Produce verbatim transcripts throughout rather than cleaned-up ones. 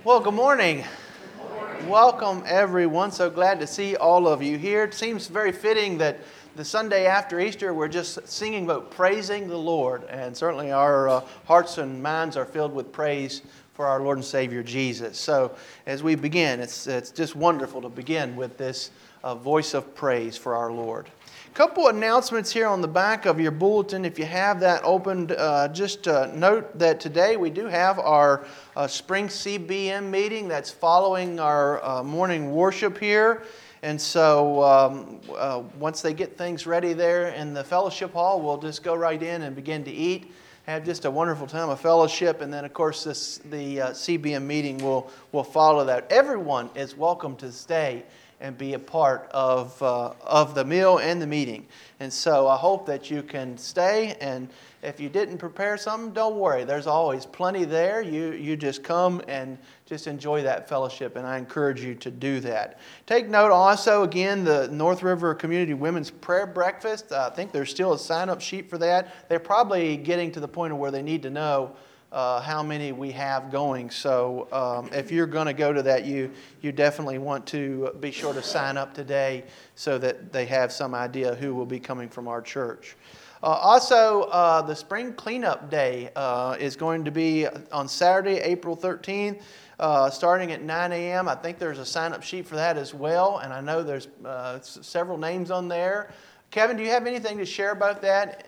Well, good morning. Welcome, everyone. So glad to see all of you here. It seems very fitting that the Sunday after Easter, we're just singing about praising the Lord. And certainly our uh, hearts and minds are filled with praise for our Lord and Savior Jesus. So as we begin, it's, it's just wonderful to begin with this uh, voice of praise for our Lord. Couple announcements here on the back of your bulletin. If you have that opened, uh, just uh, note that today we do have our uh, spring C B M meeting that's following our uh, morning worship here. And so um, uh, once they get things ready there in the fellowship hall, we'll just go right in and begin to eat, have just a wonderful time of fellowship, and then of course this the uh, C B M meeting will, will follow that. Everyone is welcome to stay and be a part of uh, of the meal and the meeting. And so I hope that you can stay, and if you didn't prepare something, don't worry. There's always plenty there. You you just come and just enjoy that fellowship, and I encourage you to do that. Take note also, again, the North River Community Women's Prayer Breakfast. I think there's still a sign-up sheet for that. They're probably getting to the point of where they need to know Uh, how many we have going. So um, if you're going to go to that, you you definitely want to be sure to sign up today so that they have some idea who will be coming from our church. Uh, also, uh, the Spring Cleanup Day uh, is going to be on Saturday, April thirteenth, uh, starting at nine a.m. I think there's a sign-up sheet for that as well, and I know there's uh, several names on there. Kevin, do you have anything to share about that?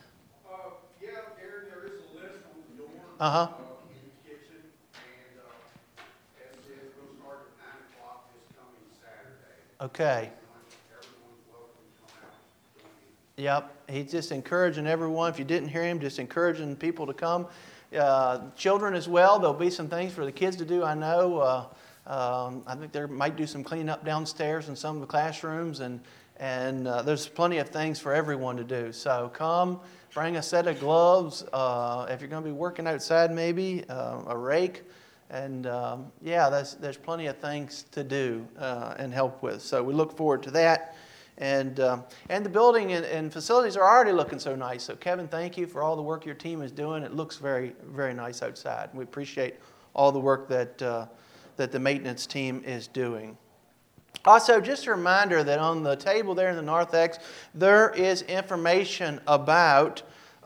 Uh-huh. In the kitchen, and uh, as it says, we'll start at nine o'clock this coming Saturday. Okay. Everyone's welcome to come out. Yep. He's just encouraging everyone. If you didn't hear him, just encouraging people to come. Uh, children as well. There'll be some things for the kids to do, I know. Uh, um, I think they might do some cleanup downstairs in some of the classrooms, and and uh, there's plenty of things for everyone to do. So come. Bring a set of gloves, uh, if you're going to be working outside maybe, uh, a rake, and um, yeah, there's, there's plenty of things to do uh, and help with. So we look forward to that. And um, and the building and, and facilities are already looking so nice. So Kevin, thank you for all the work your team is doing. It looks very, very nice outside. We appreciate all the work that uh, that the maintenance team is doing. Also, just a reminder that on the table there in the narthex, there is information about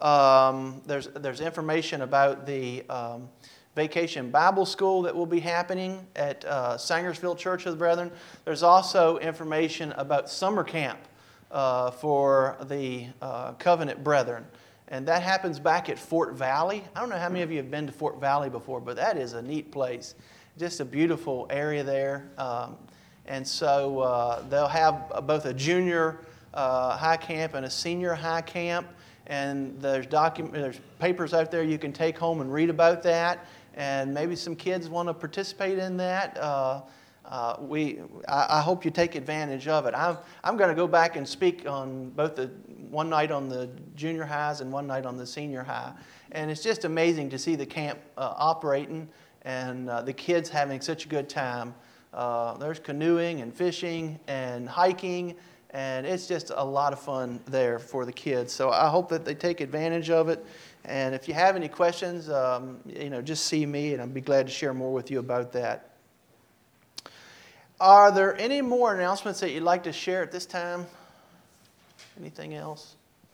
um, there's there's information about the um, Vacation Bible School that will be happening at uh, Sangersville Church of the Brethren. There's also information about summer camp uh, for the uh, Covenant Brethren, and that happens back at Fort Valley. I don't know how many of you have been to Fort Valley before, but that is a neat place. Just a beautiful area there. Um, And so uh, they'll have both a junior uh, high camp and a senior high camp. And there's document, there's papers out there you can take home and read about that. And maybe some kids want to participate in that. Uh, uh, we, I, I hope you take advantage of it. I'm, I'm going to go back and speak on both the one night on the junior highs and one night on the senior high. And it's just amazing to see the camp uh, operating and uh, the kids having such a good time. Uh, there's canoeing and fishing and hiking, and it's just a lot of fun there for the kids. So I hope that they take advantage of it. And if you have any questions, um, you know, just see me, and I'd be glad to share more with you about that. Are there any more announcements that you'd like to share at this time? Anything else?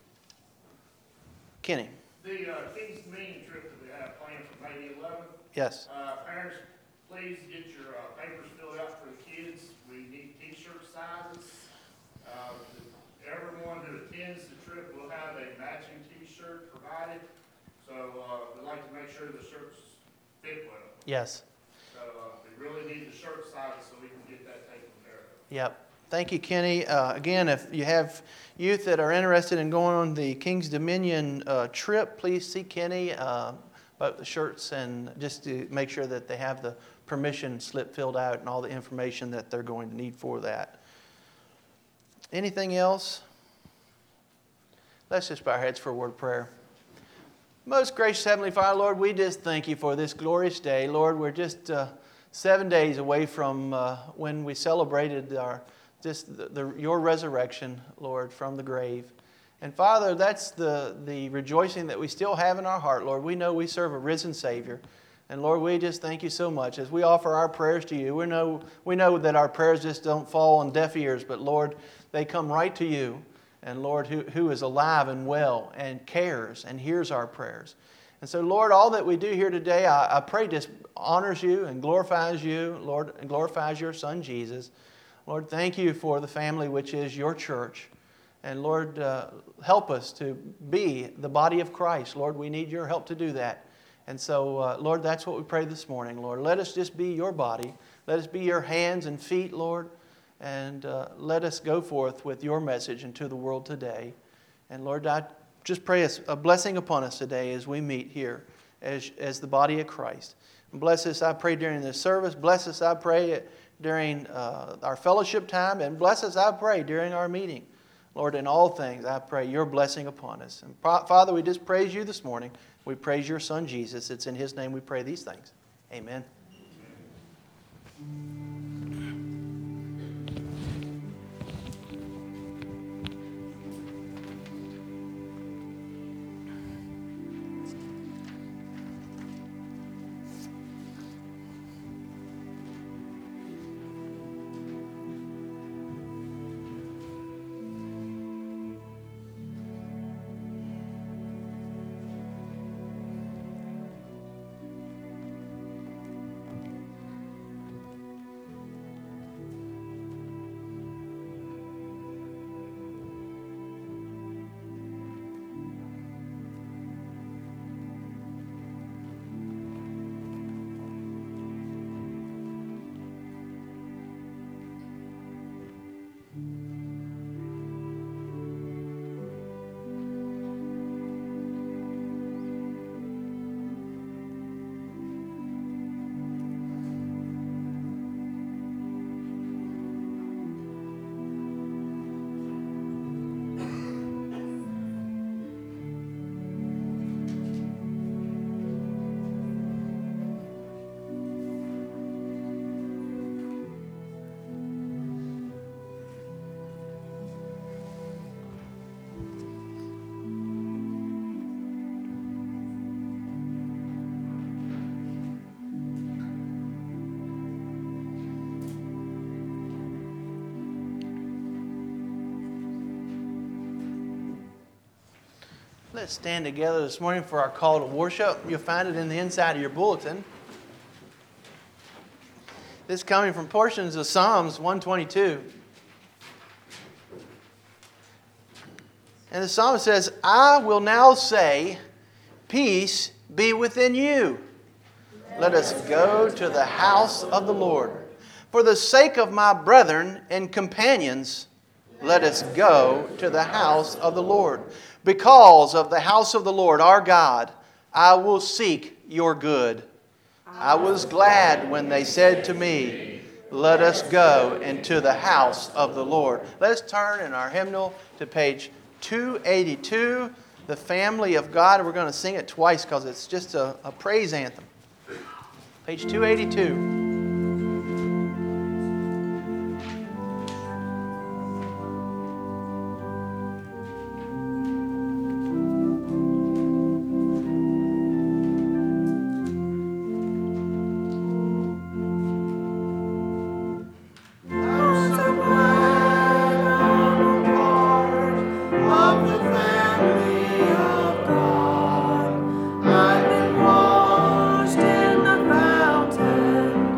Kenny. The uh, King's Dominion trip that we have planned for May the eleventh. Yes. Uh, parents, please get your uh, papers filled out for the kids. We need T-shirt sizes. Uh, everyone who attends the trip will have a matching T-shirt provided. So uh, we'd like to make sure the shirts fit well. Yes. So uh, we really need the shirt sizes so we can get that taken care of. Yep. Thank you, Kenny. Uh, again, if you have youth that are interested in going on the King's Dominion uh, trip, please see Kenny uh, about the shirts, and just to make sure that they have the permission slip filled out and all the information that they're going to need for that. Anything else? Let's just bow our heads for a word of prayer. Most gracious Heavenly Father, Lord, we just thank you for this glorious day. Lord, we're just uh, seven days away from uh, when we celebrated our just the, the, your resurrection, Lord, from the grave. And Father, that's the, the rejoicing that we still have in our heart, Lord. We know we serve a risen Savior. And Lord, we just thank you so much as we offer our prayers to you. We know, we know that our prayers just don't fall on deaf ears, but Lord, they come right to you. And Lord, who, who is alive and well and cares and hears our prayers. And so, Lord, all that we do here today, I, I pray just honors you and glorifies you, Lord, and glorifies your Son, Jesus. Lord, thank you for the family which is your church. And Lord, uh, help us to be the body of Christ. Lord, we need your help to do that. And so, uh, Lord, that's what we pray this morning, Lord. Let us just be your body. Let us be your hands and feet, Lord. And uh, let us go forth with your message into the world today. And Lord, I just pray a blessing upon us today as we meet here as, as the body of Christ. And bless us, I pray, during this service. Bless us, I pray, during uh, our fellowship time. And bless us, I pray, during our meeting. Lord, in all things, I pray your blessing upon us. And Father, we just praise you this morning. We praise your Son, Jesus. It's in his name we pray these things. Amen. Let's stand together this morning for our call to worship. You'll find it in the inside of your bulletin. This is coming from portions of Psalms one twenty-two. And the psalmist says, I will now say, peace be within you. Let us go to the house of the Lord. For the sake of my brethren and companions, let us go to the house of the Lord. Because of the house of the Lord our God, I will seek your good. I was glad when they said to me, let us go into the house of the Lord. Let's turn in our hymnal to page two eighty-two, the family of God. We're going to sing it twice because it's just a, a praise anthem. Page two eighty-two. I've been washed in the fountain.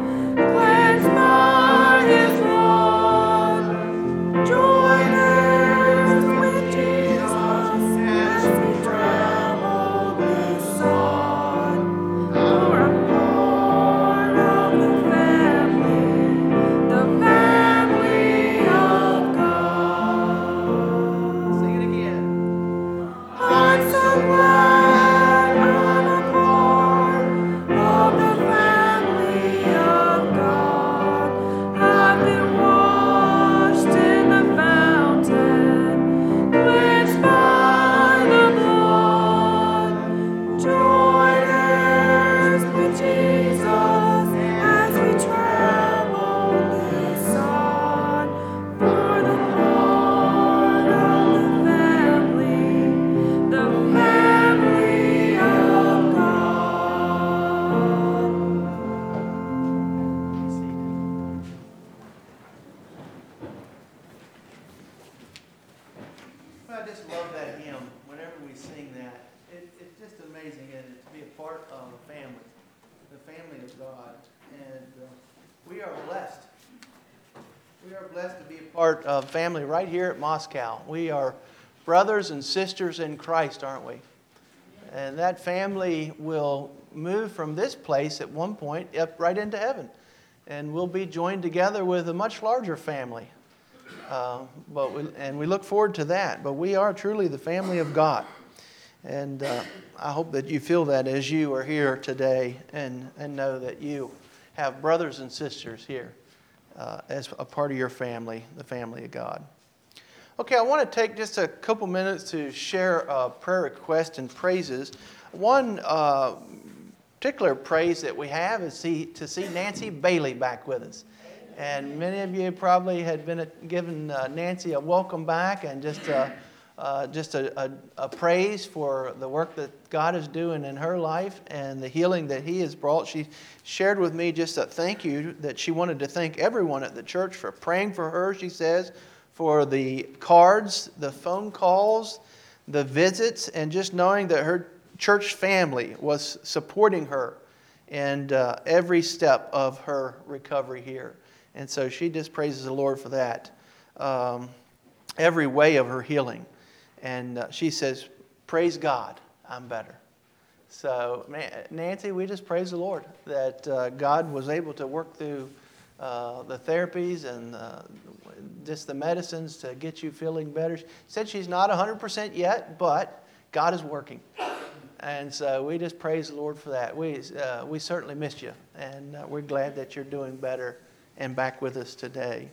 part of family right here at Moscow. We are brothers and sisters in Christ, aren't we? And that family will move from this place at one point up right into heaven. And we'll be joined together with a much larger family. Uh, but we, and we look forward to that. But we are truly the family of God. And uh, I hope that you feel that as you are here today and, and know that you have brothers and sisters here uh, as a part of your family, the family of God. Okay, I want to take just a couple minutes to share a prayer request and praises. One uh, particular praise that we have is see, to see Nancy Bailey back with us. And many of you probably had been given uh, Nancy a welcome back and just uh, uh, just a, a, a praise for the work that God is doing in her life and the healing that He has brought. She shared with me just a thank you that she wanted to thank everyone at the church for praying for her, she says, for the cards, the phone calls, the visits, and just knowing that her church family was supporting her in uh, every step of her recovery here. And so she just praises the Lord for that, um, every way of her healing. And uh, she says, praise God, I'm better. So, Nancy, we just praise the Lord that uh, God was able to work through uh, the therapies and uh, just the medicines to get you feeling better. She said she's not one hundred percent yet, but God is working. And so we just praise the Lord for that. We, uh, we certainly missed you, and uh, we're glad that you're doing better and back with us today.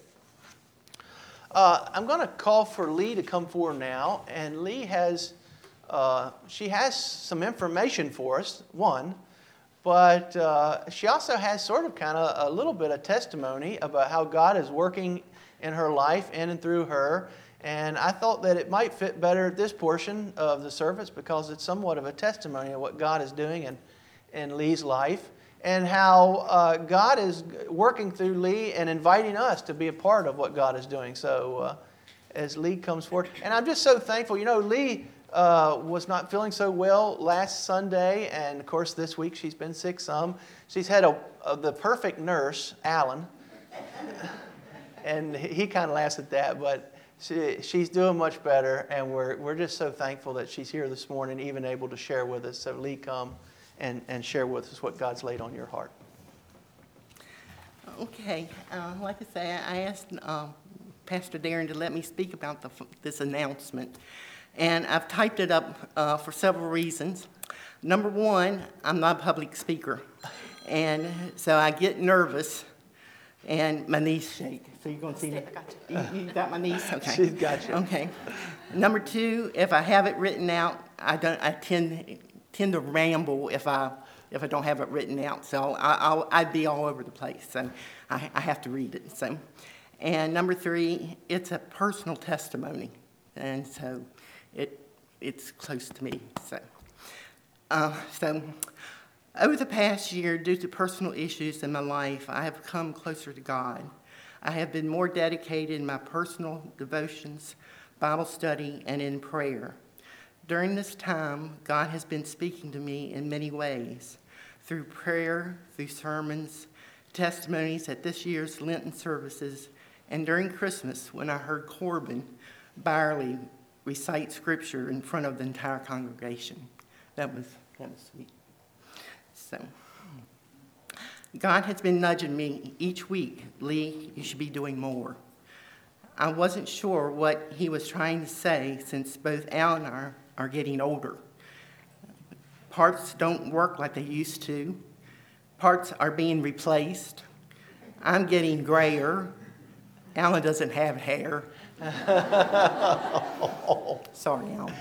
Uh, I'm going to call for Lee to come forward now, and Lee has, uh, she has some information for us, one, but uh, she also has sort of kind of a little bit of testimony about how God is working in her life in and through her, and I thought that it might fit better at this portion of the service because it's somewhat of a testimony of what God is doing in, in Lee's life, and how uh, God is working through Lee and inviting us to be a part of what God is doing. So uh, as Lee comes forward, and I'm just so thankful. You know, Lee uh, was not feeling so well last Sunday, and of course this week she's been sick some. She's had a, a the perfect nurse, Alan, and he kind of laughs at that, but she, she's doing much better, and we're we're just so thankful that she's here this morning, even able to share with us. So Lee, come. And, and share with us what God's laid on your heart. Okay. Uh, like I say, I asked uh, Pastor Darren to let me speak about the, this announcement. And I've typed it up uh, for several reasons. Number one, I'm not a public speaker. And so I get nervous and my knees shake. So you're going to see me? You, you got my knees? Okay. She's got you. Okay. Number two, if I have it written out, I don't. I tend... tend to ramble if I if I don't have it written out. So I, I'll, I'd be all over the place. So I, I have to read it. So, and number three, it's a personal testimony, and so it it's close to me. So, uh, so over the past year, due to personal issues in my life, I have come closer to God. I have been more dedicated in my personal devotions, Bible study, and in prayer. During this time, God has been speaking to me in many ways, through prayer, through sermons, testimonies at this year's Lenten services, and during Christmas when I heard Corbin Byerly recite scripture in front of the entire congregation. That was, that was sweet. So, God has been nudging me each week, Lee, you should be doing more. I wasn't sure what he was trying to say since both Al and I are getting older. Parts don't work like they used to. Parts are being replaced. I'm getting grayer. Alan doesn't have hair. Sorry, Alan.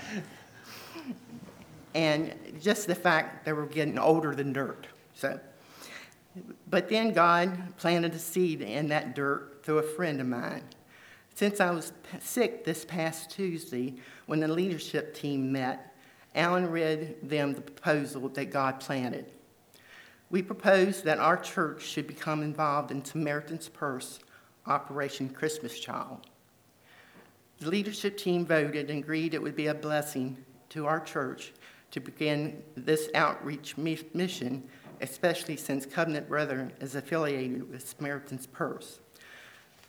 And just the fact that we're getting older than dirt. So, but then God planted a seed in that dirt through a friend of mine. Since I was sick this past Tuesday, when the leadership team met, Alan read them the proposal that God planted. We proposed that our church should become involved in Samaritan's Purse, Operation Christmas Child. The leadership team voted and agreed it would be a blessing to our church to begin this outreach mission, especially since Covenant Brethren is affiliated with Samaritan's Purse.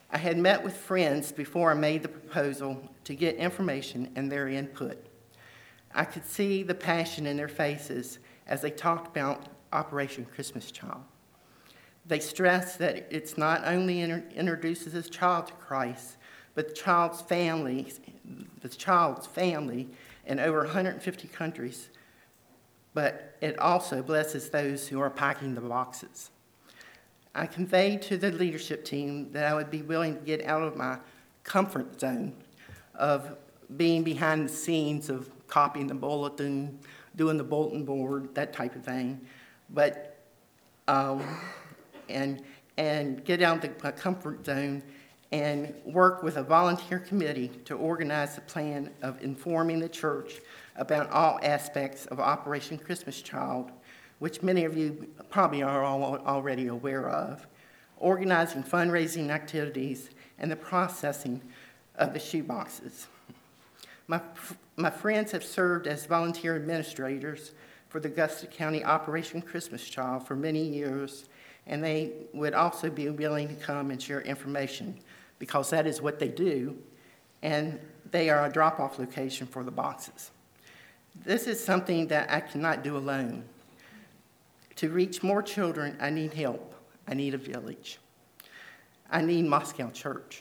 I had met with friends before I made the proposal to get information and their input. I could see the passion in their faces as they talked about Operation Christmas Child. They stressed that it's not only inter- introduces this child to Christ, but the child's family, the child's family in over one hundred fifty countries, but it also blesses those who are packing the boxes. I conveyed to the leadership team that I would be willing to get out of my comfort zone of being behind the scenes of copying the bulletin, doing the bulletin board, that type of thing, but um, and and get out of my comfort zone and work with a volunteer committee to organize a plan of informing the church about all aspects of Operation Christmas Child, which many of you probably are all already aware of, organizing fundraising activities, and the processing of the shoeboxes. My, my friends have served as volunteer administrators for the Augusta County Operation Christmas Child for many years, and they would also be willing to come and share information because that is what they do, and they are a drop-off location for the boxes. This is something that I cannot do alone. To reach more children, I need help. I need a village. I need Moscow Church.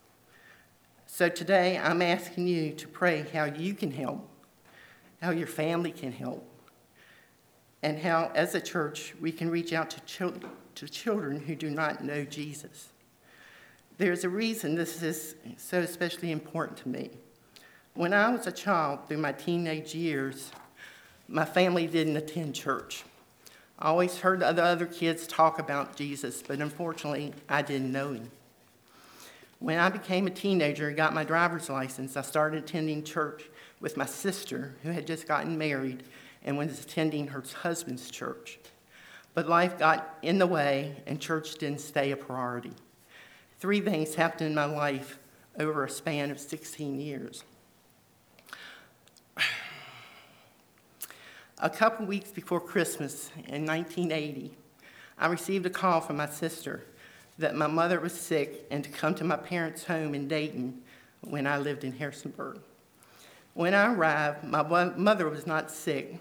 So today, I'm asking you to pray how you can help, how your family can help, and how, as a church, we can reach out to children, to children who do not know Jesus. There's a reason this is so especially important to me. When I was a child, through my teenage years, my family didn't attend church. I always heard the other kids talk about Jesus, but unfortunately, I didn't know him. When I became a teenager and got my driver's license, I started attending church with my sister, who had just gotten married and was attending her husband's church. But life got in the way, and church didn't stay a priority. Three things happened in my life over a span of sixteen years. A couple weeks before Christmas in nineteen eighty, I received a call from my sister that my mother was sick and to come to my parents' home in Dayton when I lived in Harrisonburg. When I arrived, my mother was not sick.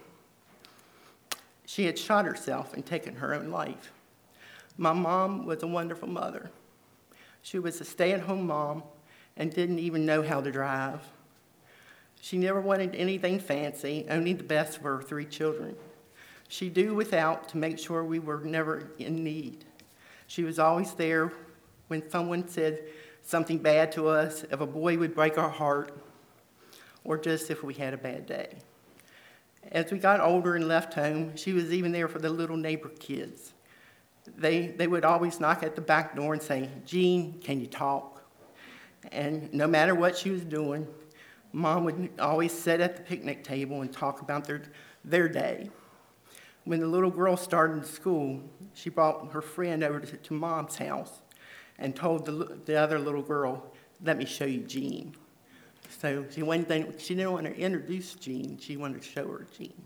She had shot herself and taken her own life. My mom was a wonderful mother. She was a stay-at-home mom and didn't even know how to drive. She never wanted anything fancy, only the best for her three children. She'd do without to make sure we were never in need. She was always there when someone said something bad to us, if a boy would break our heart, or just if we had a bad day. As we got older and left home, she was even there for the little neighbor kids. They, they would always knock at the back door and say, "Jean, can you talk?" And no matter what she was doing, Mom would always sit at the picnic table and talk about their, their day. When the little girl started school, she brought her friend over to, to Mom's house and told the, the other little girl, "Let me show you Jean." So she, one thing, she didn't want to introduce Jean, she wanted to show her Jean.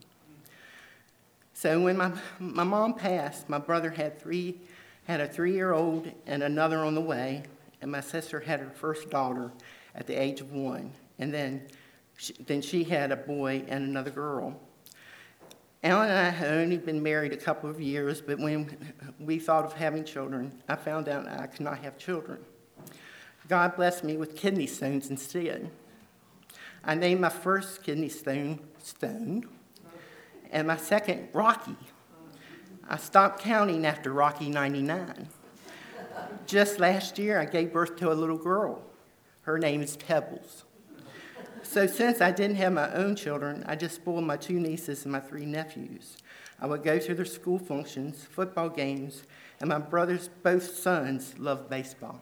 So when my, my mom passed, my brother had three, had a three-year-old and another on the way, and my sister had her first daughter at the age of one. And then she, then she had a boy and another girl. Alan and I had only been married a couple of years, but when we thought of having children, I found out I could not have children. God blessed me with kidney stones instead. I named my first kidney stone Stone, and my second Rocky. I stopped counting after Rocky ninety-nine. Just last year, I gave birth to a little girl. Her name is Pebbles. So since I didn't have my own children, I just spoiled my two nieces and my three nephews. I would go to their school functions, football games, and my brothers, both sons, loved baseball.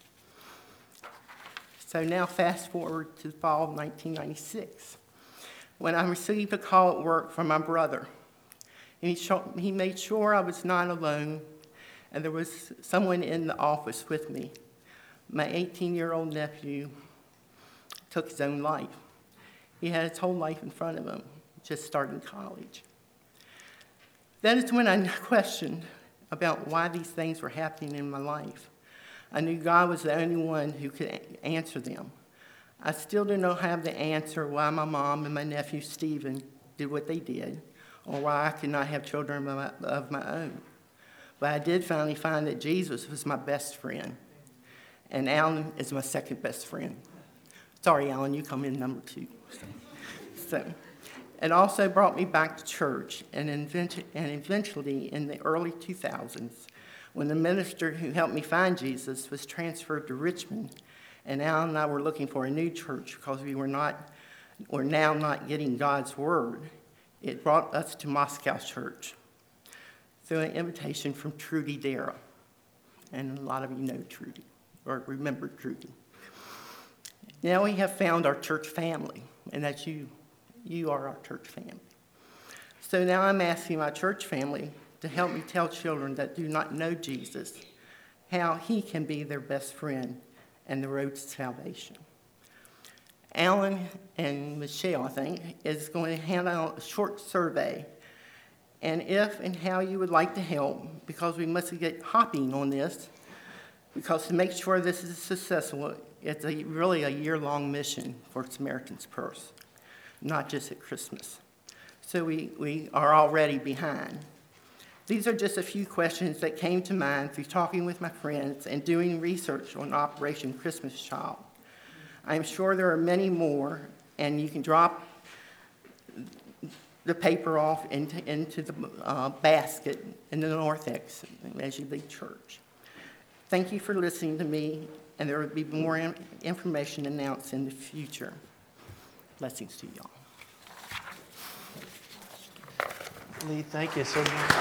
So now fast forward to the fall of nineteen ninety-six, when I received a call at work from my brother. And he, he made sure I was not alone, and there was someone in the office with me. My eighteen-year-old nephew took his own life. He had his whole life in front of him, just starting college. That is when I questioned about why these things were happening in my life. I knew God was the only one who could a- answer them. I still do not have the answer why my mom and my nephew Stephen did what they did, or why I could not have children of my, of my own. But I did finally find that Jesus was my best friend, and Alan is my second best friend. Sorry, Alan, you come in number two. So, it also brought me back to church, and, invent- and eventually in the early two thousands, when the minister who helped me find Jesus was transferred to Richmond, and Alan and I were looking for a new church because we were not, were now not getting God's word, it brought us to Moscow Church through an invitation from Trudy Darrell. And a lot of you know Trudy, or remember Trudy. Now we have found our church family, and that's you. You are our church family. So now I'm asking my church family to help me tell children that do not know Jesus how he can be their best friend and the road to salvation. Alan and Michelle, I think, is going to hand out a short survey, and if and how you would like to help, because we must get hopping on this, because to make sure this is successful, it's a, really a year-long mission for Samaritan's Purse, not just at Christmas. So we, we are already behind. These are just a few questions that came to mind through talking with my friends and doing research on Operation Christmas Child. I'm sure there are many more, and you can drop the paper off into, into the uh, basket in the narthex as you leave church. Thank you for listening to me, and there will be more in- information announced in the future. Blessings to y'all. Lee, thank you so much.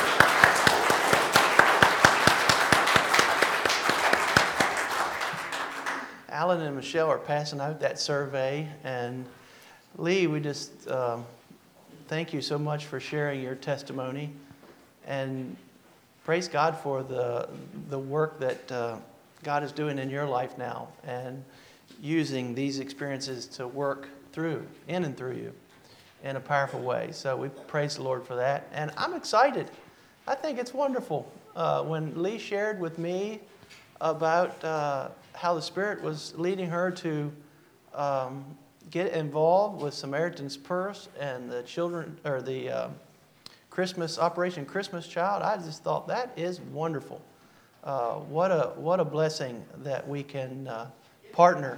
Alan and Michelle are passing out that survey, and Lee, we just um, thank you so much for sharing your testimony, and praise God for the the work that uh, God is doing in your life now, and using these experiences to work through, in and through you, in a powerful way. So we praise the Lord for that, and I'm excited. I think it's wonderful. Uh, when Lee shared with me about uh, how the Spirit was leading her to um, get involved with Samaritan's Purse and the children, or the uh, Christmas Operation Christmas Child, I just thought that is wonderful. Uh, what a what a blessing that we can uh, partner.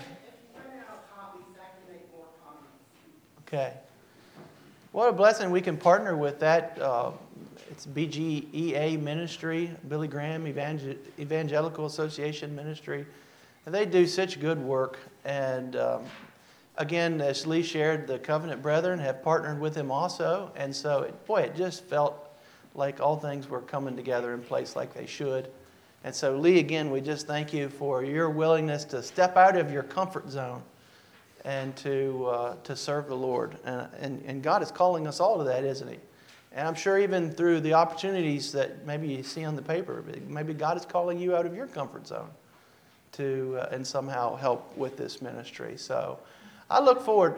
Okay. What a blessing we can partner with that. Uh, it's B G E A Ministry, Billy Graham Evangel- Evangelical Association Ministry. And they do such good work. And um, again, as Lee shared, the Covenant Brethren have partnered with him also. And so, it, boy, it just felt like all things were coming together in place like they should. And so, Lee, again, we just thank you for your willingness to step out of your comfort zone and to uh, to serve the Lord. And, and, and God is calling us all to that, isn't He? And I'm sure even through the opportunities that maybe you see on the paper, maybe God is calling you out of your comfort zone to uh, and somehow help with this ministry. So I look forward.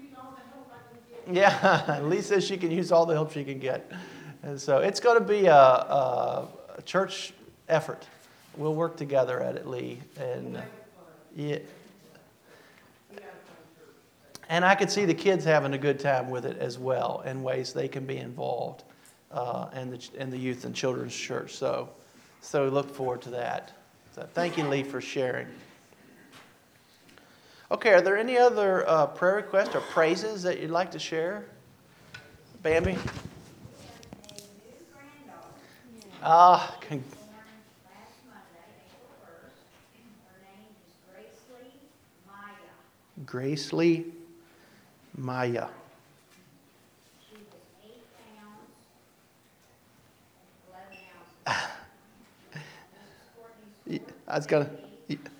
Yeah, Lee says she can use all the help she can get. And so it's going to be a, a, a church effort. We'll work together at it, Lee. And uh, yeah. And I could see the kids having a good time with it as well, in ways they can be involved uh, in the in the youth and children's church. So, so look forward to that. So thank you, Lee, for sharing. Okay, are there any other uh, prayer requests or praises that you'd like to share, Bambi? Ah, uh, con- Grace Lee Maya. She was eight pounds, eleven ounces. I was gonna. She is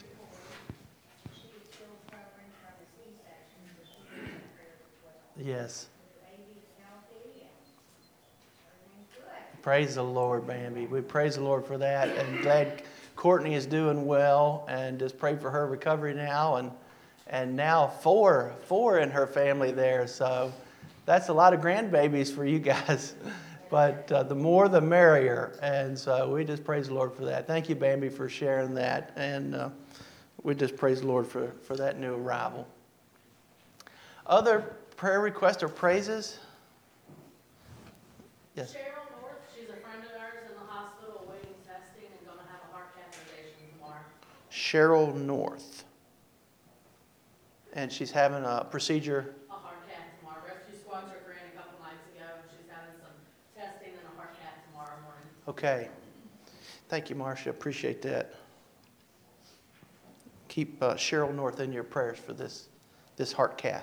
still recovering from the C-section, so she needs prayers as well. Yes. The baby is healthy and everything's good. Praise the Lord, Bambi. We praise the Lord for that, and glad Courtney is doing well, and just pray for her recovery now, and and now four four in her family there. So that's a lot of grandbabies for you guys. But uh, the more the merrier. And so we just praise the Lord for that. Thank you, Bambi, for sharing that. And uh, we just praise the Lord for, for that new arrival. Other prayer requests or praises? Yes. Cheryl North, she's a friend of ours in the hospital awaiting testing and gonna have a heart catheterization tomorrow. Cheryl North. And she's having a procedure. A heart cath tomorrow. Rescue squad took her in a couple nights ago, and she's having some testing and a heart cath tomorrow morning. Okay. Thank you, Marcia. Appreciate that. Keep uh, Cheryl North in your prayers for this, this heart cath.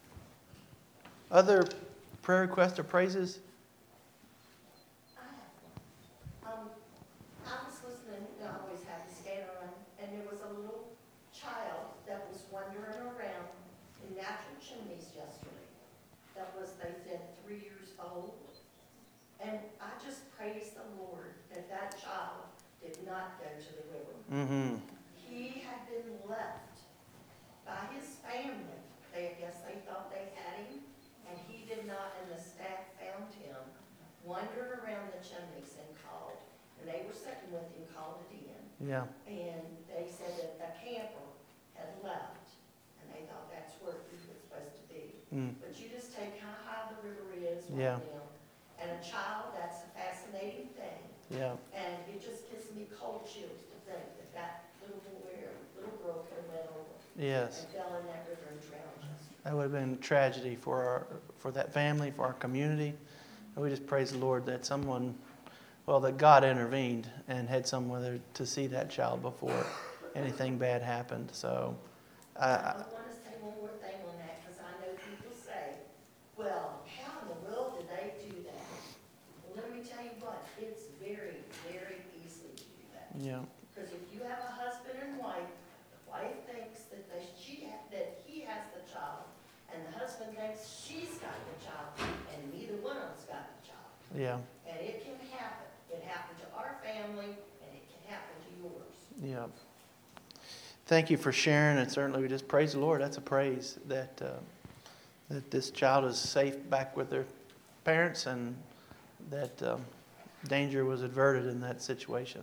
Other prayer requests or praises? I have one. Um, I was listening, I always have the scanner on, and there was a little child that was wandering around in natural chimneys yesterday. That was, they said, three years old. And I just praise the Lord that that child did not go to the river. Mm-hmm. He had been left by his family. They, I guess they thought they had him, and he did not, and the staff found him wandering around the chimneys and called, and they were sitting with him, called it in. Yeah. And they said that the camper had left, and they thought that's where he was supposed to be. Mm. But you just take how high the river is right Yeah. now, and a child, that's a fascinating thing. Yeah. And it just gives me cold chills to think that that little boy or little girl could have went over Yes. and fell in that river and drowned just. That would have been a tragedy for our, for that family, for our community. And we just praise the Lord that someone, well, that God intervened and had someone there to see that child before anything bad happened. So, I, I I, want to say one more thing on that, because I know people say, well, how in the world did they do that? Well, let me tell you what, it's very, very easy to do that. yeah, Because if you have a husband and wife, the wife thinks that they, she, ha- that he has the child, and the husband thinks she's got the child, and neither one of them's got the child. yeah, And it can happen. It happened to our family, and it can happen to yours. yeah. Thank you for sharing, and certainly we just praise the Lord. That's a praise that uh, that this child is safe back with their parents, and that um, danger was averted in that situation.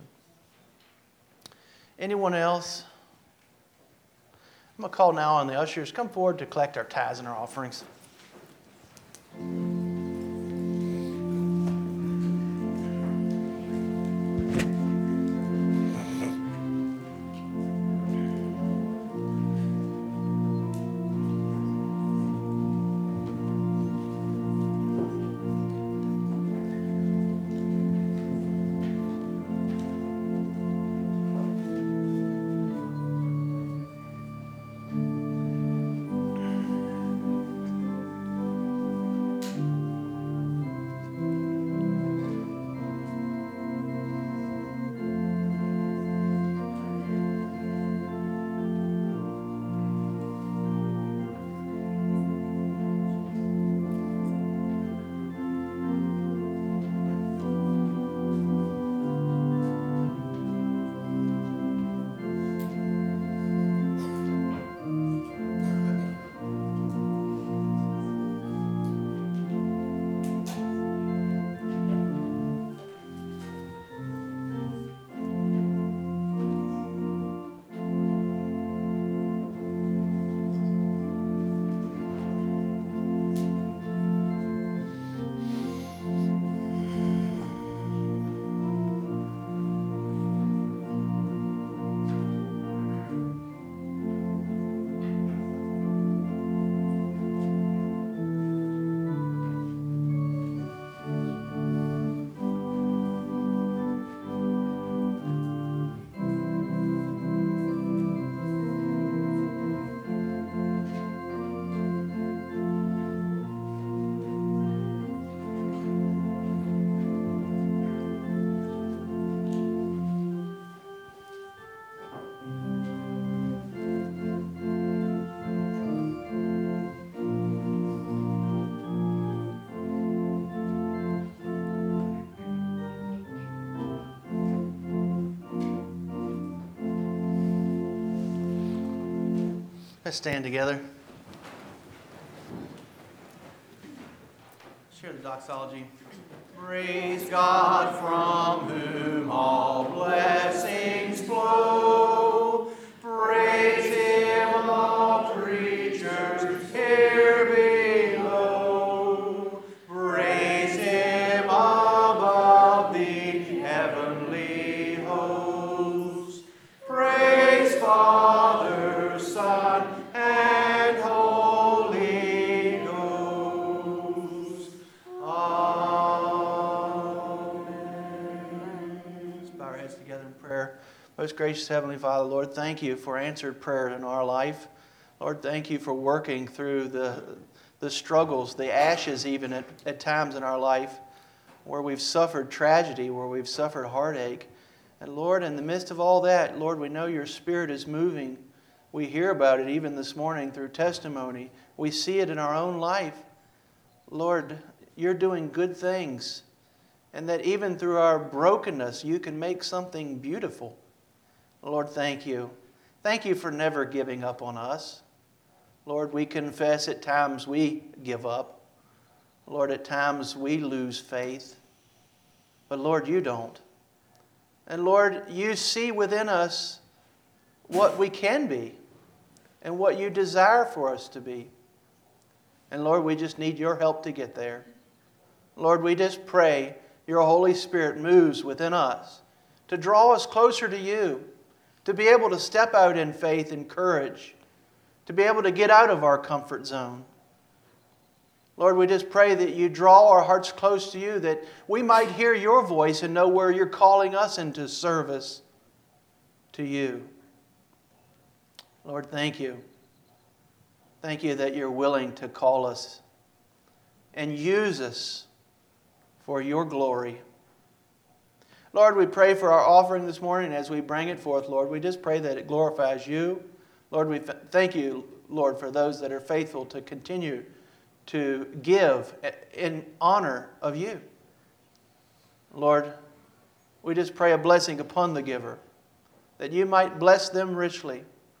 Anyone else? I'm going to call now on the ushers. Come forward to collect our tithes and our offerings. Let's stand together. Share the doxology. Praise God from whom all blessings flow. Praise Him, all creatures here below. Praise Him above the heavenly hosts. Praise Father, Son, and Holy Ghost. Amen. Let's bow our heads together in prayer. Most gracious Heavenly Father, Lord, thank you for answered prayer in our life. Lord, thank you for working through the, the struggles, the ashes even at, at times in our life where we've suffered tragedy, where we've suffered heartache. And Lord, in the midst of all that, Lord, we know your Spirit is moving. We hear about it even this morning through testimony. We see it in our own life. Lord, you're doing good things. And that even through our brokenness, you can make something beautiful. Lord, thank you. Thank you for never giving up on us. Lord, we confess at times we give up. Lord, at times we lose faith. But Lord, you don't. And Lord, you see within us what we can be and what you desire for us to be. And Lord, we just need your help to get there. Lord, we just pray your Holy Spirit moves within us to draw us closer to you, to be able to step out in faith and courage, to be able to get out of our comfort zone. Lord, we just pray that you draw our hearts close to you, that we might hear your voice and know where you're calling us into service to you. Lord, thank you. Thank you that you're willing to call us and use us for your glory. Lord, we pray for our offering this morning as we bring it forth, Lord. We just pray that it glorifies you. Lord, we thank you, Lord, for those that are faithful to continue to give in honor of you. Lord, we just pray a blessing upon the giver, that you might bless them richly,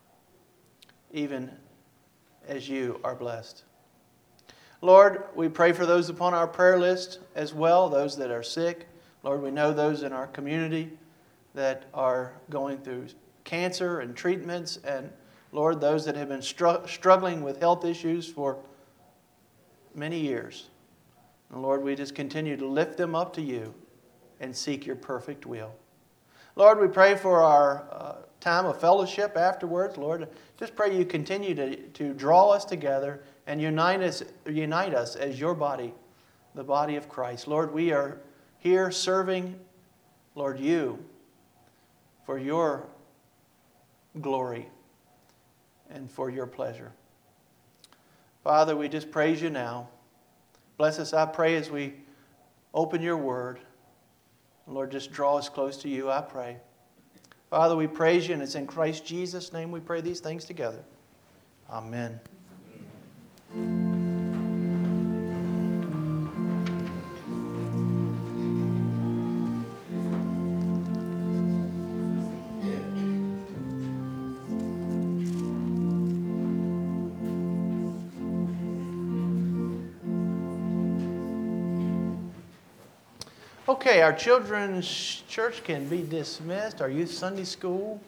even as you are blessed. Lord, we pray for those upon our prayer list as well, those that are sick. Lord, we know those in our community that are going through cancer and treatments, and Lord, those that have been str- struggling with health issues for many years. And Lord, we just continue to lift them up to you and seek your perfect will. Lord, we pray for our uh, time of fellowship afterwards. Lord, just pray you continue to, to draw us together and unite us, unite us as your body, the body of Christ. Lord, we are here serving, Lord, you for your glory and for your pleasure. Father, we just praise you now. Bless us, I pray, as we open your word. Lord, just draw us close to you, I pray. Father, we praise you, and it's in Christ Jesus' name we pray these things together. Amen. Okay, our children's church can be dismissed. Our youth Sunday school.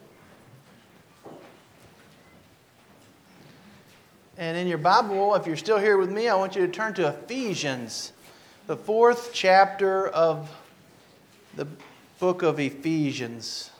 And in your Bible, if you're still here with me, I want you to turn to Ephesians, the fourth chapter of the book of Ephesians.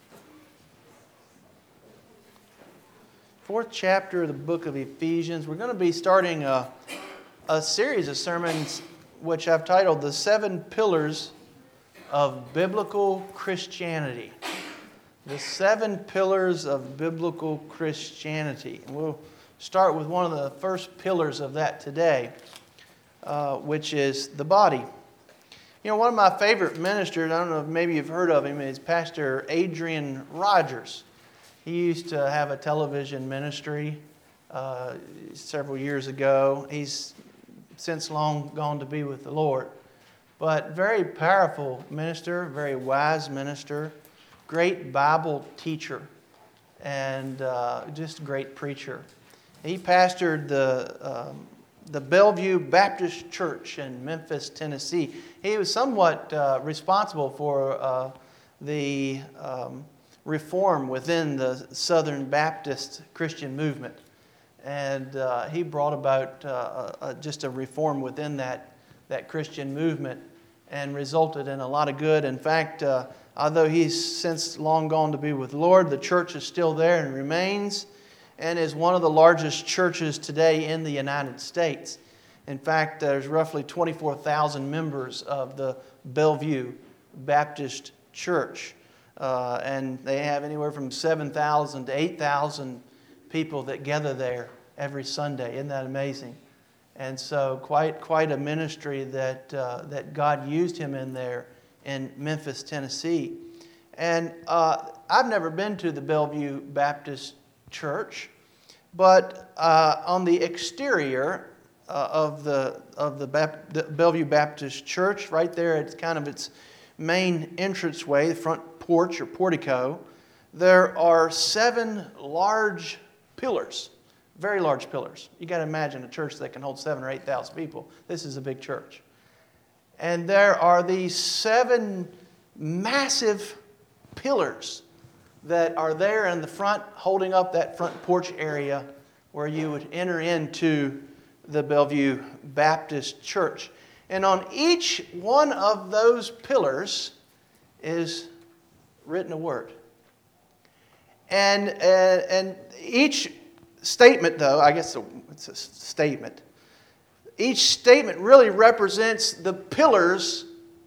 Fourth chapter of the book of Ephesians. We're going to be starting a, a series of sermons which I've titled The Seven Pillars of Biblical Christianity. The Seven Pillars of Biblical Christianity. And we'll start with one of the first pillars of that today, uh, which is the body. You know, one of my favorite ministers, I don't know if maybe you've heard of him, is Pastor Adrian Rogers. He used to have a television ministry uh, several years ago. He's since long gone to be with the Lord. But very powerful minister, very wise minister, great Bible teacher, and uh, just great preacher. He pastored the um, the Bellevue Baptist Church in Memphis, Tennessee. He was somewhat uh, responsible for uh, the um, reform within the Southern Baptist Christian movement. And uh, he brought about uh, a, just a reform within that, that Christian movement and resulted in a lot of good. In fact, uh, although he's since long gone to be with the Lord, the church is still there and remains, and is one of the largest churches today in the United States. In fact, there's roughly twenty-four thousand members of the Bellevue Baptist Church. Uh, and they have anywhere from seven thousand to eight thousand people that gather there every Sunday. Isn't that amazing? And so quite quite a ministry that, uh, that God used him in there in Memphis, Tennessee. And uh, I've never been to the Bellevue Baptist Church, but uh, on the exterior uh, of the of the, Bap- the Bellevue Baptist Church, right there, it's kind of its main entranceway, the front porch or portico. There are seven large pillars, very large pillars. You got to imagine a church that can hold seven or eight thousand people. This is a big church, and there are these seven massive pillars that are there in the front, holding up that front porch area where you would enter into the Bellevue Baptist Church. And on each one of those pillars is written a word. And, uh, and each statement, though, I guess it's a statement, each statement really represents the pillars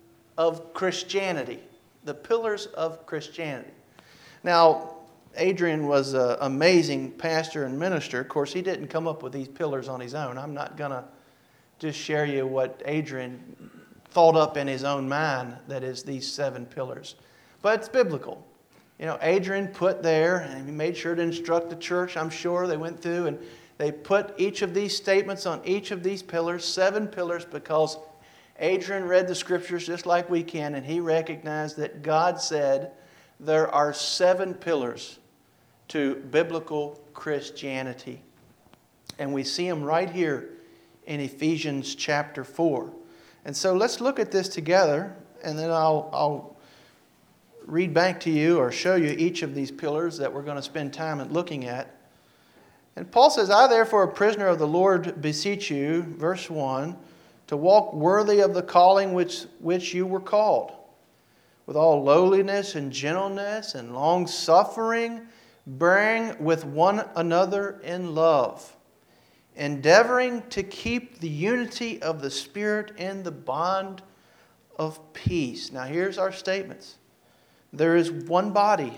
of Christianity. The pillars of Christianity. Now, Adrian was an amazing pastor and minister. Of course, he didn't come up with these pillars on his own. I'm not going to just share you what Adrian thought up in his own mind, that is these seven pillars. But it's biblical. You know, Adrian put there, and he made sure to instruct the church, I'm sure. They went through and they put each of these statements on each of these pillars, seven pillars, because Adrian read the scriptures just like we can, and he recognized that God said there are seven pillars to biblical Christianity. And we see them right here in Ephesians chapter four. And so let's look at this together, and then I'll, I'll read back to you or show you each of these pillars that we're going to spend time at looking at. And Paul says, I therefore, a prisoner of the Lord, beseech you, verse one, to walk worthy of the calling which, which you were called, with all lowliness and gentleness and long-suffering, bearing with one another in love, endeavoring to keep the unity of the Spirit in the bond of peace. Now here's our statements. There is one body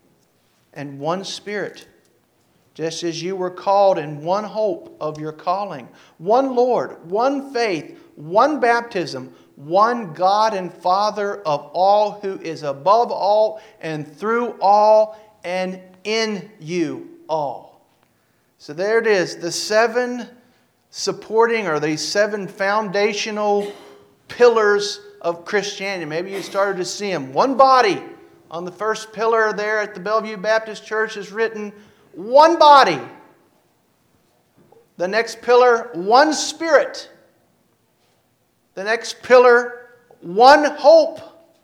and one Spirit, just as you were called in one hope of your calling, one Lord, one faith, one baptism, one God and Father of all, who is above all and through all and in you all. So there it is, the seven supporting, or these seven foundational pillars of Christianity. Maybe you started to see them. One body. On the first pillar there at the Bellevue Baptist Church is written, one body. The next pillar, one Spirit. The next pillar, one hope.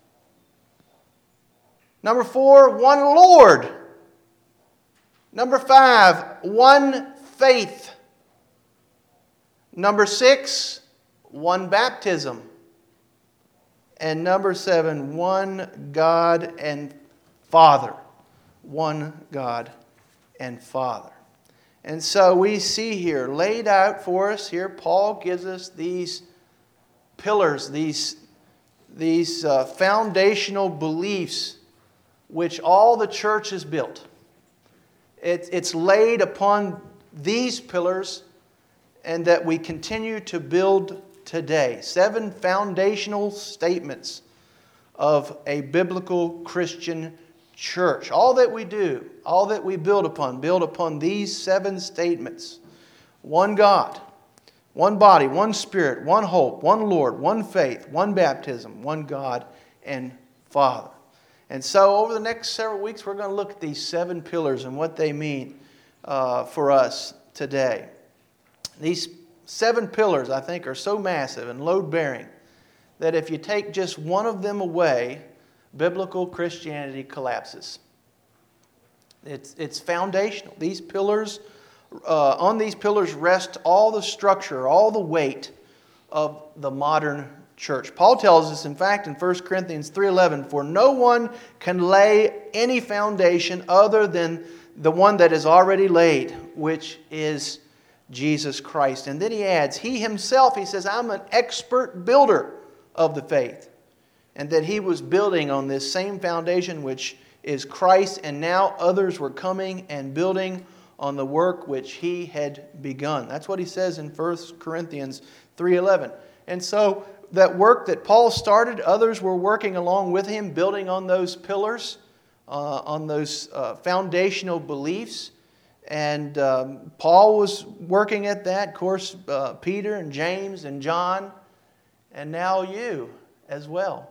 Number four, one Lord. Number five, one faith. Number six, one baptism. And number seven, one God and Father. One God and Father. And so we see here, laid out for us here, Paul gives us these pillars, these, these uh, foundational beliefs which all the church is built. It, it's laid upon these pillars, and that we continue to build today. Seven foundational statements of a biblical Christian church. All that we do, all that we build upon, build upon these seven statements. One God, one body, one Spirit, one hope, one Lord, one faith, one baptism, one God and Father. And so over the next several weeks, we're going to look at these seven pillars and what they mean uh, for us today. These seven pillars, I think, are so massive and load-bearing that if you take just one of them away, biblical Christianity collapses. It's, it's foundational. These pillars, uh, on these pillars rest all the structure, all the weight of the modern church. Paul tells us, in fact, in First Corinthians three eleven, for no one can lay any foundation other than the one that is already laid, which is Jesus Christ. And then he adds, he himself, he says, I'm an expert builder of the faith. And that he was building on this same foundation, which is Christ, and now others were coming and building on the work which he had begun. That's what he says in First Corinthians three eleven. And so that work that Paul started, others were working along with him, building on those pillars, uh, on those uh, foundational beliefs. And um, Paul was working at that. Of course, uh, Peter and James and John, and now you as well.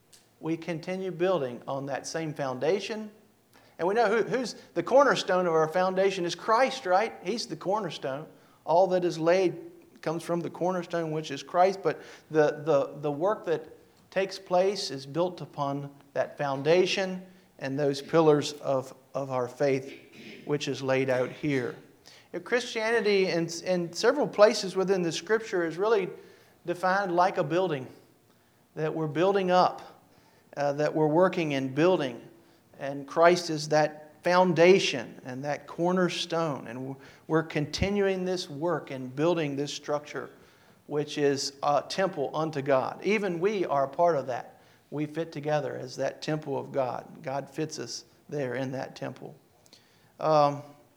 We continue building on that same foundation. And we know who, who's the cornerstone of our foundation is Christ, right? He's the cornerstone. All that is laid comes from the cornerstone, which is Christ. But the, the, the work that takes place is built upon that foundation and those pillars of, of our faith, which is laid out here. You know, Christianity in, in several places within the Scripture is really defined like a building that we're building up. Uh, that we're working and building. And Christ is that foundation and that cornerstone. And we're continuing this work and building this structure, which is a temple unto God. Even we are a part of that. We fit together as that temple of God. God fits us there in that temple. Um,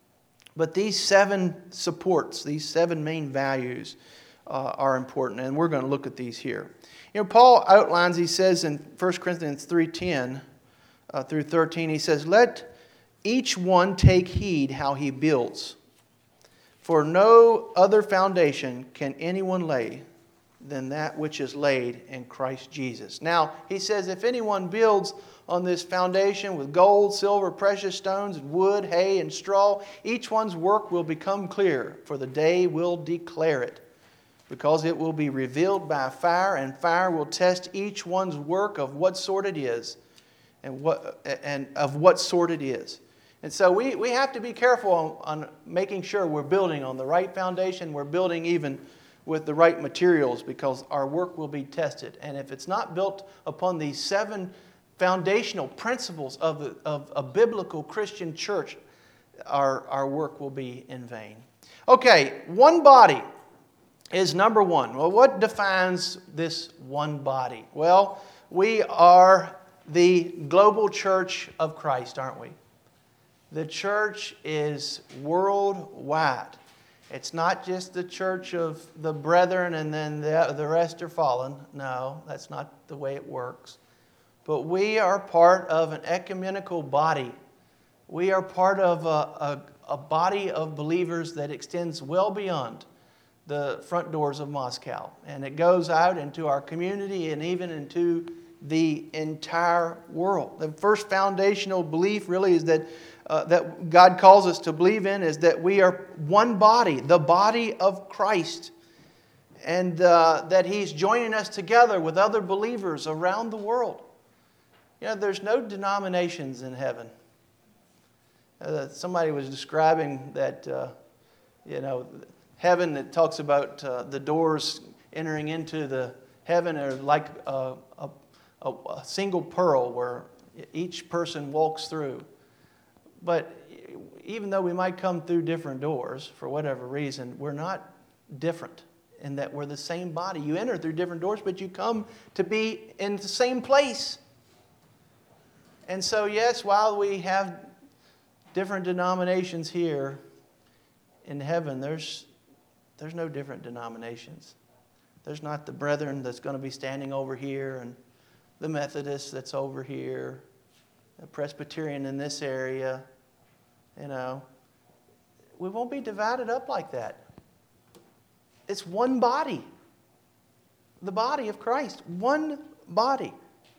but these seven supports, these seven main values uh, are important. And we're going to look at these here. You know, Paul outlines, he says in First Corinthians three ten uh, through thirteen, he says, let each one take heed how he builds. For no other foundation can anyone lay than that which is laid in Christ Jesus. Now, he says, if anyone builds on this foundation with gold, silver, precious stones, wood, hay, and straw, each one's work will become clear, for the day will declare it. Because it will be revealed by fire, and fire will test each one's work of what sort it is, and what and of what sort it is. And so we, we have to be careful on, on making sure we're building on the right foundation. We're building even with the right materials, because our work will be tested. And if it's not built upon these seven foundational principles of, the, of a biblical Christian church, our, our work will be in vain. Okay, one body is number one. Well, what defines this one body? Well, we are the global church of Christ, aren't we? The church is worldwide. It's not just the church of the brethren and then the, the rest are fallen. No, that's not the way it works. But we are part of an ecumenical body. We are part of a, a, a body of believers that extends well beyond the front doors of Moscow. And it goes out into our community and even into the entire world. The first foundational belief really is that uh, that God calls us to believe in is that we are one body, the body of Christ. And uh, that He's joining us together with other believers around the world. You know, there's no denominations in heaven. Uh, somebody was describing that, uh, you know, heaven that talks about uh, the doors entering into the heaven are like a, a, a, a single pearl where each person walks through. But even though we might come through different doors for whatever reason, we're not different in that we're the same body. You enter through different doors, but you come to be in the same place. And so, yes, while we have different denominations here in heaven, there's There's no different denominations. There's not the brethren that's going to be standing over here and the Methodist that's over here, the Presbyterian in this area. You know, we won't be divided up like that. It's one body. The body of Christ. One body.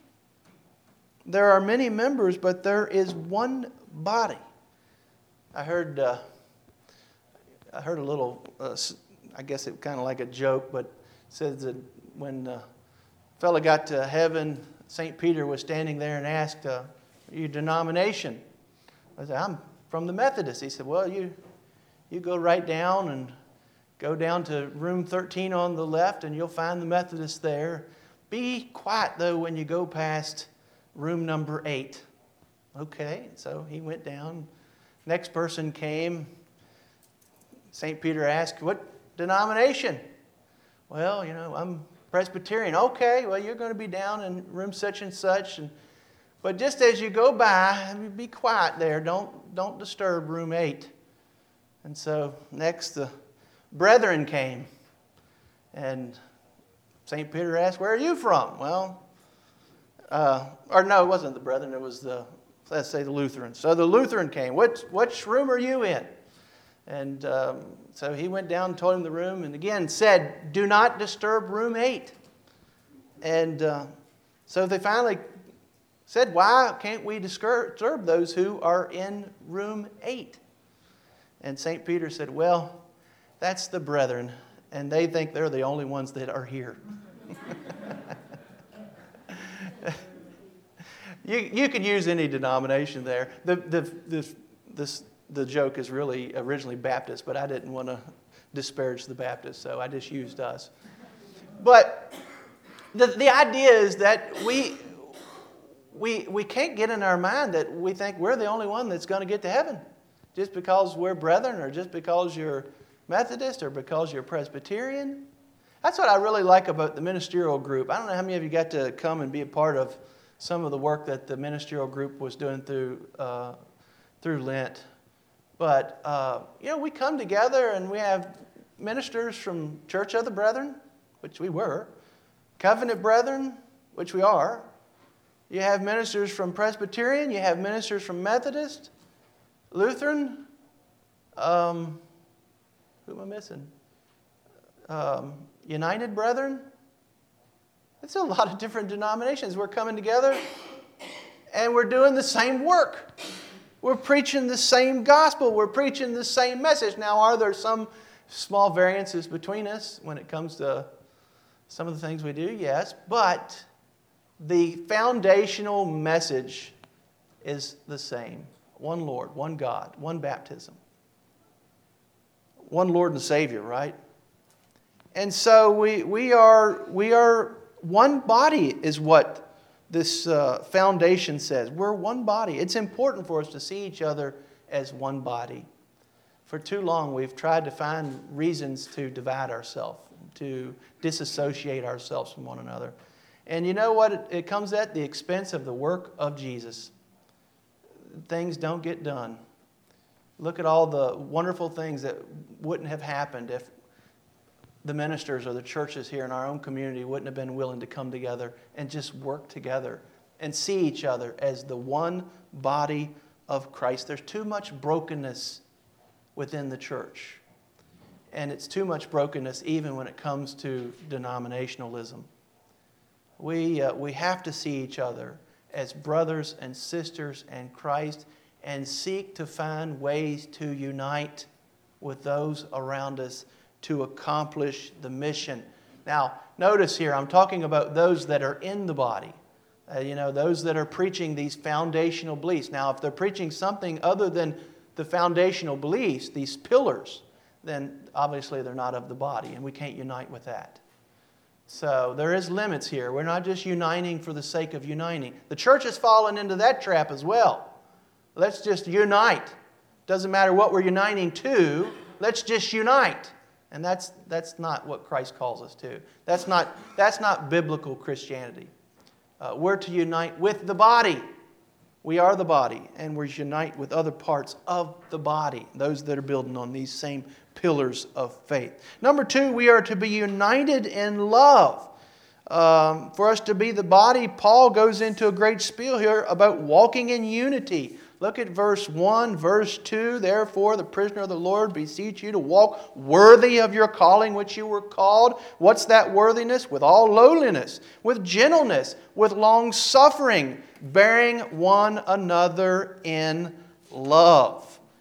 There are many members, but there is one body. I heard... Uh, I heard a little... Uh, I guess it kind of like a joke, but it says that when the fella got to heaven, Saint Peter was standing there and asked, uh, your denomination? I said, I'm from the Methodist. He said, well, you you go right down and go down to room thirteen on the left and you'll find the Methodist there. Be quiet, though, when you go past room number eight. Okay, so he went down. Next person came. Saint Peter asked, what denomination? Well, you know, I'm Presbyterian. Okay, well, you're going to be down in room such and such. And, but just as you go by, be quiet there. Don't, don't disturb room eight. And so next the brethren came. And Saint Peter asked, where are you from? Well, uh, or no, it wasn't the brethren. It was the, let's say the Lutherans. So the Lutheran came. Which, which room are you in? And um, so he went down and told him the room and again said, do not disturb room eight. And uh, so they finally said, why can't we disturb those who are in room eight? And Saint Peter said, well, that's the brethren, and they think they're the only ones that are here. you, you could use any denomination there. The, the, the, this, the joke is really originally Baptist, but I didn't want to disparage the Baptists, so I just used us. But the, the idea is that we, we, we can't get in our mind that we think we're the only one that's going to get to heaven just because we're brethren or just because you're Methodist or because you're Presbyterian. That's what I really like about the ministerial group. I don't know how many of you got to come and be a part of some of the work that the ministerial group was doing through uh, through Lent. But, uh, you know, we come together and we have ministers from Church of the Brethren, which we were, Covenant Brethren, which we are. You have ministers from Presbyterian. You have ministers from Methodist, Lutheran. Um, who am I missing? Um, United Brethren. It's a lot of different denominations. We're coming together and we're doing the same work. We're preaching the same gospel. We're preaching the same message. Now, are there some small variances between us when it comes to some of the things we do? Yes. But the foundational message is the same. One Lord, one God, one baptism. One Lord and Savior, right? And so we, we, are, we are one body is what this uh, foundation says. We're one body. It's important for us to see each other as one body. For too long, we've tried to find reasons to divide ourselves, to disassociate ourselves from one another. And you know what? It, it comes at the expense of the work of Jesus. Things don't get done. Look at all the wonderful things that wouldn't have happened if the ministers or the churches here in our own community wouldn't have been willing to come together and just work together and see each other as the one body of Christ. There's too much brokenness within the church. And it's too much brokenness even when it comes to denominationalism. We, uh, we have to see each other as brothers and sisters in Christ and seek to find ways to unite with those around us to accomplish the mission. Now, notice here, I'm talking about those that are in the body. Uh, you know, those that are preaching these foundational beliefs. Now, if they're preaching something other than the foundational beliefs, these pillars, then obviously they're not of the body, and we can't unite with that. So there is limits here. We're not just uniting for the sake of uniting. The church has fallen into that trap as well. Let's just unite. Doesn't matter what we're uniting to. Let's just unite. And that's that's not what Christ calls us to. That's not that's not biblical Christianity. Uh, we're to unite with the body. We are the body, and we unite with other parts of the body, those that are building on these same pillars of faith. Number two, we are to be united in love. Um, for us to be the body, Paul goes into a great spiel here about walking in unity. Look at verse one, verse two. Therefore, the prisoner of the Lord beseech you to walk worthy of your calling which you were called. What's that worthiness? With all lowliness, with gentleness, with long suffering, bearing one another in love.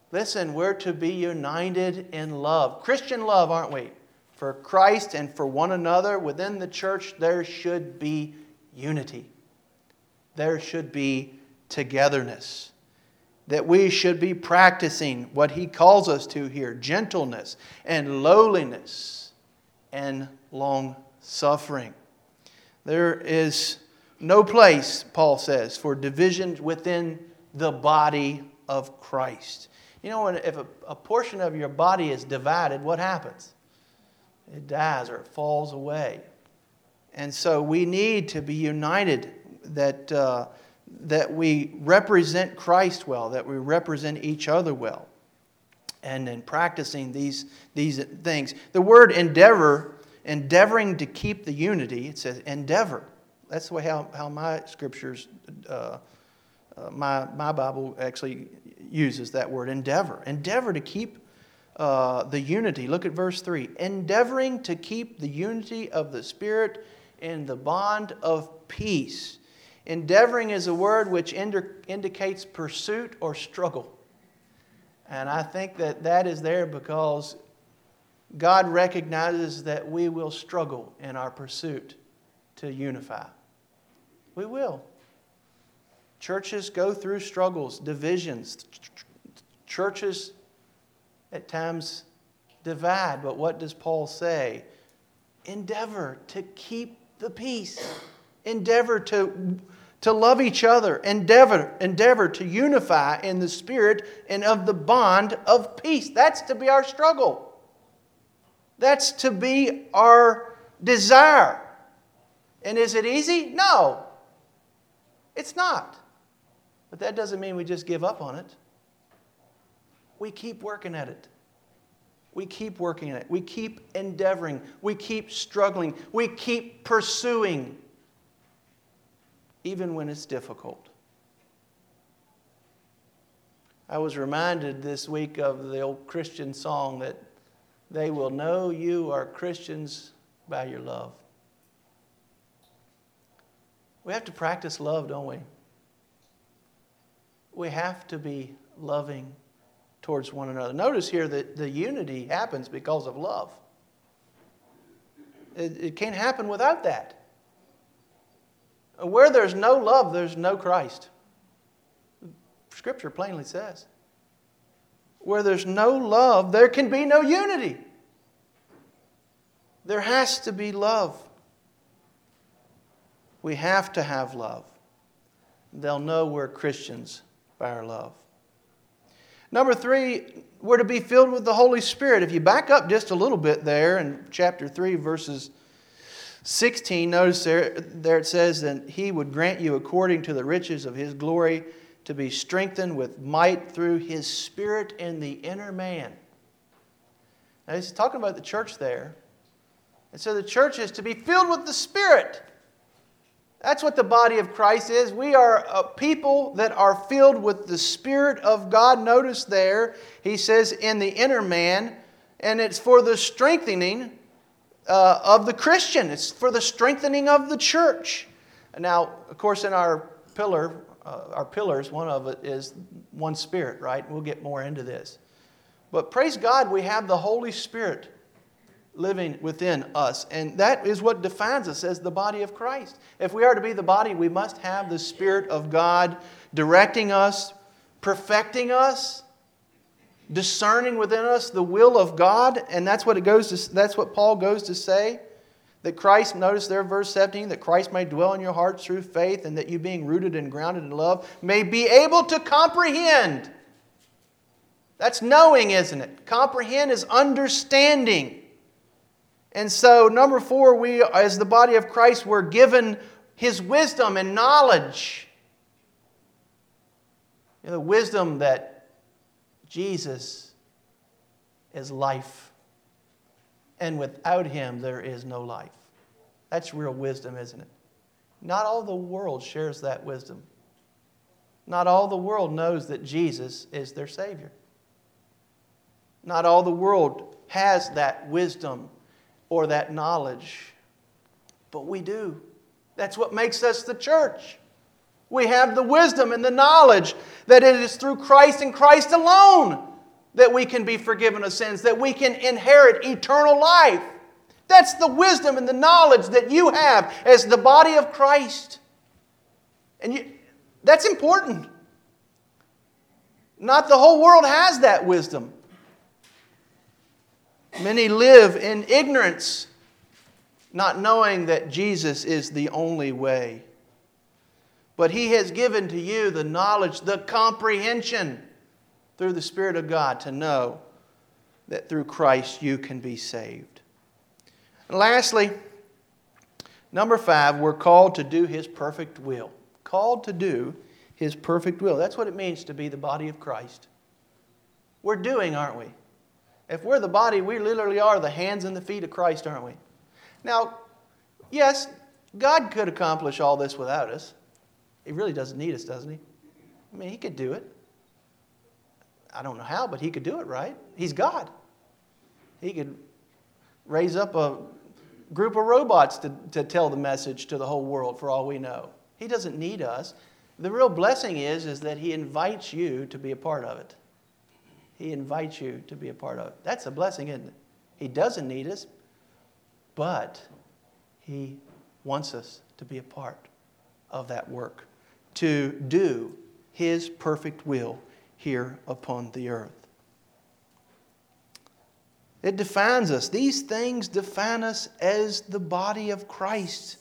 Listen, we're to be united in love. Christian love, aren't we? For Christ and for one another. Within the church, there should be unity. There should be togetherness. That we should be practicing what He calls us to here. Gentleness and lowliness and long-suffering. There is no place, Paul says, for division within the body of Christ. You know, if a, a portion of your body is divided, what happens? It dies or it falls away. And so we need to be united, that, uh, that we represent Christ well, that we represent each other well. And in practicing these, these things. The word endeavor, endeavoring to keep the unity, it says endeavor. That's the way how, how my scriptures, uh, uh, my, my Bible actually uses that word, endeavor. Endeavor to keep uh, the unity. Look at verse three. Endeavoring to keep the unity of the Spirit in the bond of peace. Endeavoring is a word which indi- indicates pursuit or struggle. And I think that that is there because God recognizes that we will struggle in our pursuit to unify. We will. Churches go through struggles, divisions. Churches at times divide, but what does Paul say? Endeavor to keep the peace. Endeavor to, to love each other. Endeavor, endeavor to unify in the Spirit and of the bond of peace. That's to be our struggle. That's to be our desire. And is it easy? No. It's not. But that doesn't mean we just give up on it. We keep working at it. We keep working at it. We keep endeavoring. We keep struggling. We keep pursuing. Even when it's difficult. I was reminded this week of the old Christian song that they will know you are Christians by your love. We have to practice love, don't we? We have to be loving towards one another. Notice here that the unity happens because of love. It, it can't happen without that. Where there's no love, there's no Christ. Scripture plainly says. Where there's no love, there can be no unity. There has to be love. We have to have love. They'll know we're Christians by our love. Number three, we're to be filled with the Holy Spirit. If you back up just a little bit there in chapter three, verses sixteen, notice there, there it says that He would grant you according to the riches of His glory to be strengthened with might through His Spirit in the inner man. Now he's talking about the church there. And so the church is to be filled with the Spirit. That's what the body of Christ is. We are a people that are filled with the Spirit of God. Notice there, he says, in the inner man. And it's for the strengthening uh, of the Christian. It's for the strengthening of the church. Now, of course, in our pillar, uh, our pillars, one of it is one Spirit, right? We'll get more into this. But praise God, we have the Holy Spirit living within us. And that is what defines us as the body of Christ. If we are to be the body, we must have the Spirit of God directing us, perfecting us, discerning within us the will of God. And that's what it goes to, that's what Paul goes to say. That Christ, notice there verse seventeen, that Christ may dwell in your hearts through faith, and that you being rooted and grounded in love may be able to comprehend. That's knowing, isn't it? Comprehend is understanding. And so, number four, we, as the body of Christ, we're given His wisdom and knowledge. You know, the wisdom that Jesus is life. And without Him, there is no life. That's real wisdom, isn't it? Not all the world shares that wisdom. Not all the world knows that Jesus is their Savior. Not all the world has that wisdom or that knowledge. But we do. That's what makes us the church. We have the wisdom and the knowledge that it is through Christ and Christ alone that we can be forgiven of sins, that we can inherit eternal life. That's the wisdom and the knowledge that you have as the body of Christ. And you, that's important. Not the whole world has that wisdom. Many live in ignorance, not knowing that Jesus is the only way. But He has given to you the knowledge, the comprehension through the Spirit of God to know that through Christ you can be saved. And lastly, number five, we're called to do His perfect will. Called to do His perfect will. That's what it means to be the body of Christ. We're doing, aren't we? If we're the body, we literally are the hands and the feet of Christ, aren't we? Now, yes, God could accomplish all this without us. He really doesn't need us, doesn't He? I mean, He could do it. I don't know how, but He could do it, right? He's God. He could raise up a group of robots to, to tell the message to the whole world for all we know. He doesn't need us. The real blessing is, is that He invites you to be a part of it. He invites you to be a part of it. That's a blessing, isn't it? He doesn't need us, but He wants us to be a part of that work, to do His perfect will here upon the earth. It defines us. These things define us as the body of Christ.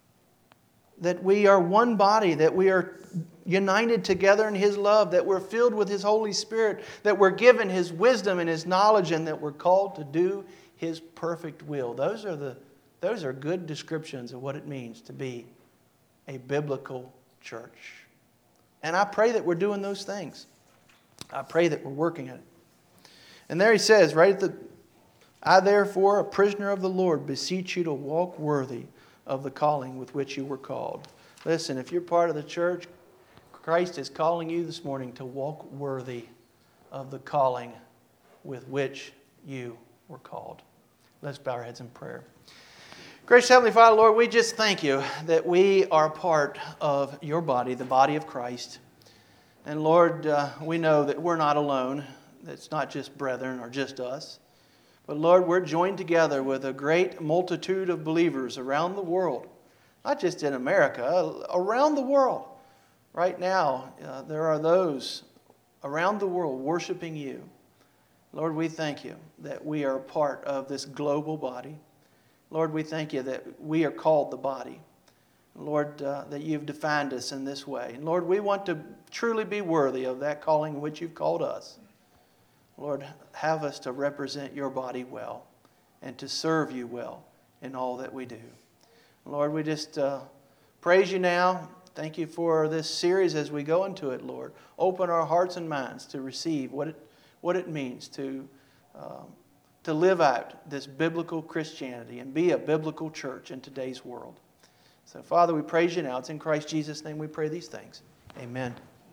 That we are one body, that we are united together in His love, that we're filled with His Holy Spirit, that we're given His wisdom and His knowledge, and that we're called to do His perfect will. Those are the those are good descriptions of what it means to be a biblical church. And I pray that we're doing those things. I pray that we're working at it. And there he says, right at the, I therefore, a prisoner of the Lord, beseech you to walk worthy of the calling with which you were called. Listen, if you're part of the church, Christ is calling you this morning to walk worthy of the calling with which you were called. Let's bow our heads in prayer. Gracious Heavenly Father, Lord, we just thank you that we are part of your body, the body of Christ. And Lord, uh, we know that we're not alone. It's not just brethren or just us. But Lord, we're joined together with a great multitude of believers around the world. Not just in America, around the world. Right now, uh, there are those around the world worshiping you. Lord, we thank you that we are part of this global body. Lord, we thank you that we are called the body. Lord, uh, that you've defined us in this way. And Lord, we want to truly be worthy of that calling which you've called us. Lord, have us to represent your body well and to serve you well in all that we do. Lord, we just uh, praise you now. Thank you for this series as we go into it, Lord. Open our hearts and minds to receive what it, what it means to um, to live out this biblical Christianity and be a biblical church in today's world. So, Father, we praise you now. It's in Christ Jesus' name we pray these things. Amen.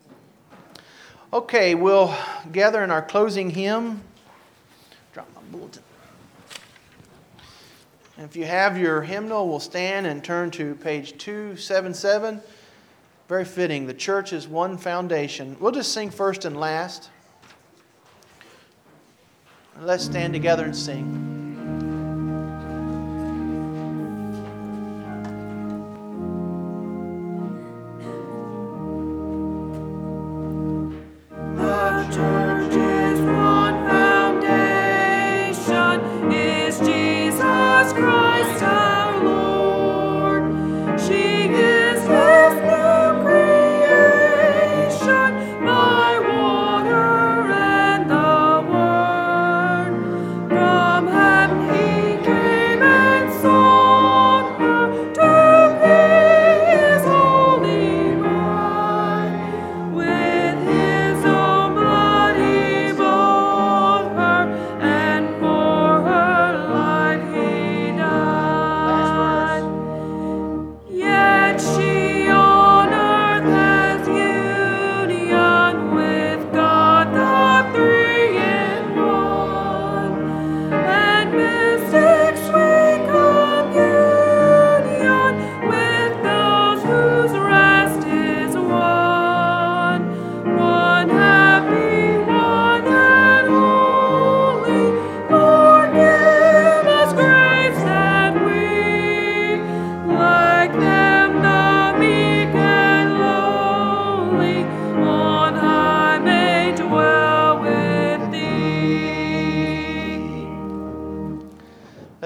Okay, we'll gather in our closing hymn. Drop my bulletin. And if you have your hymnal, we'll stand and turn to page two seventy-seven. Very fitting. The church is one foundation. We'll just sing first and last. Let's stand together and sing. From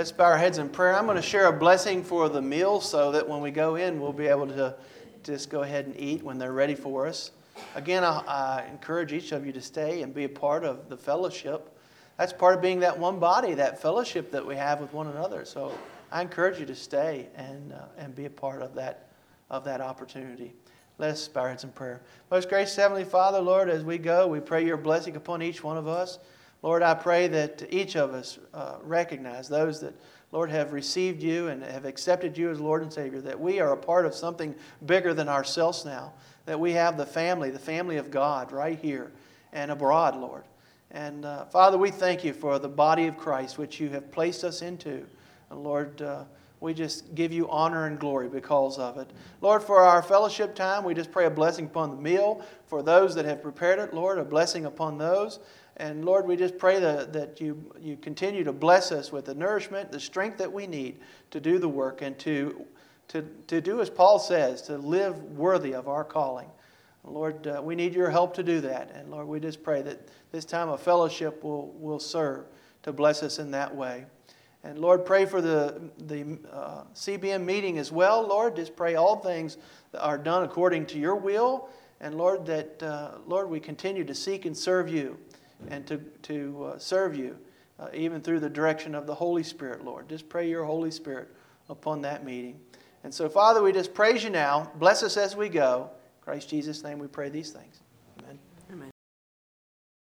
Let's bow our heads in prayer. I'm going to share a blessing for the meal so that when we go in, we'll be able to just go ahead and eat when they're ready for us. Again, I, I encourage each of you to stay and be a part of the fellowship. That's part of being that one body, that fellowship that we have with one another. So I encourage you to stay and uh, and be a part of that of that opportunity. Let's bow our heads in prayer. Most gracious Heavenly Father, Lord, as we go, we pray your blessing upon each one of us. Lord, I pray that each of us uh, recognize those that, Lord, have received you and have accepted you as Lord and Savior, that we are a part of something bigger than ourselves now, that we have the family, the family of God right here and abroad, Lord. And uh, Father, we thank you for the body of Christ, which you have placed us into. And Lord, uh, we just give you honor and glory because of it. Lord, for our fellowship time, we just pray a blessing upon the meal. For those that have prepared it, Lord, a blessing upon those. And Lord, we just pray that, that you, you continue to bless us with the nourishment, the strength that we need to do the work and to, to, to do as Paul says, to live worthy of our calling. Lord, uh, we need your help to do that. And Lord, we just pray that this time of fellowship will, will serve to bless us in that way. And Lord, pray for the, the uh, C B M meeting as well. Lord, just pray all things that are done according to your will. And Lord, that, uh, Lord, we continue to seek and serve you. And to, to uh, serve you, uh, even through the direction of the Holy Spirit, Lord. Just pray your Holy Spirit upon that meeting. And so, Father, we just praise you now. Bless us as we go. In Christ Jesus' name we pray these things.